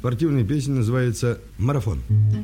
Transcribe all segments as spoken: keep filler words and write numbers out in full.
Спортивная песня называется «Марафон».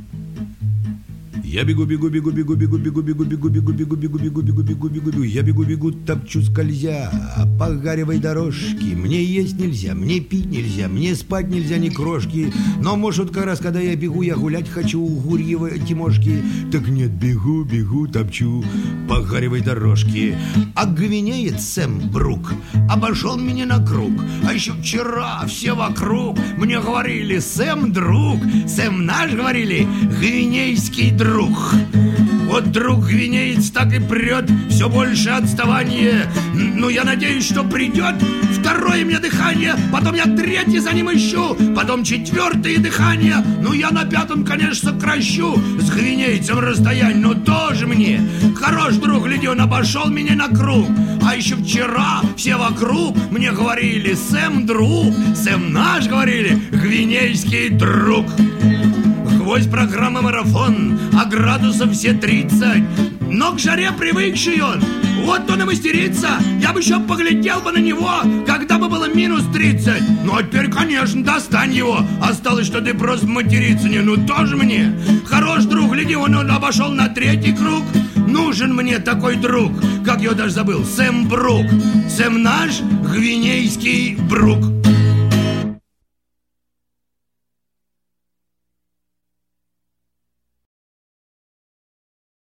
Я бегу, бегу, бегу, бегу, бегу, бегу, бегу, бегу, бегу, бегу, бегу, бегу, бегу, бегу, бегу, бегу. Я бегу, бегу, топчу скользя по гаревой дорожке. Мне есть нельзя, мне пить нельзя, мне спать нельзя ни крошки. Но, может, как раз, когда я бегу, я гулять хочу у Гурьевой Тимошки. Так нет, бегу, бегу, топчу по гаревой дорожке. А гвинеец Сэм Брук обошел меня на круг. А еще вчера все вокруг мне говорили: Сэм, друг, Сэм наш, говорили, гвинейский друг. Вот друг гвинеец так и прет, все больше отставание. Ну, я надеюсь, что придет второе мне дыхание, потом я третье за ним ищу, потом четвертое дыхание. Ну, я на пятом, конечно, сокращу с гвинейцем расстояние, но тоже мне хорош друг, гляди, он обошел меня на круг. А еще вчера все вокруг мне говорили: Сэм, друг, Сэм наш, говорили, гвинейский друг. Гвоздь программы «Марафон», а градусов все тридцать. Но к жаре привыкший он, вот он и мастерится. Я бы еще поглядел бы на него, когда бы было минус тридцать. Ну а теперь, конечно, достань его. Осталось, что ты просто материться не, ну тоже мне. Хорош друг, гляди, он, он обошел на третий круг. Нужен мне такой друг, как я его даже забыл, Сэм Брук. Сэм наш, гвинейский Брук.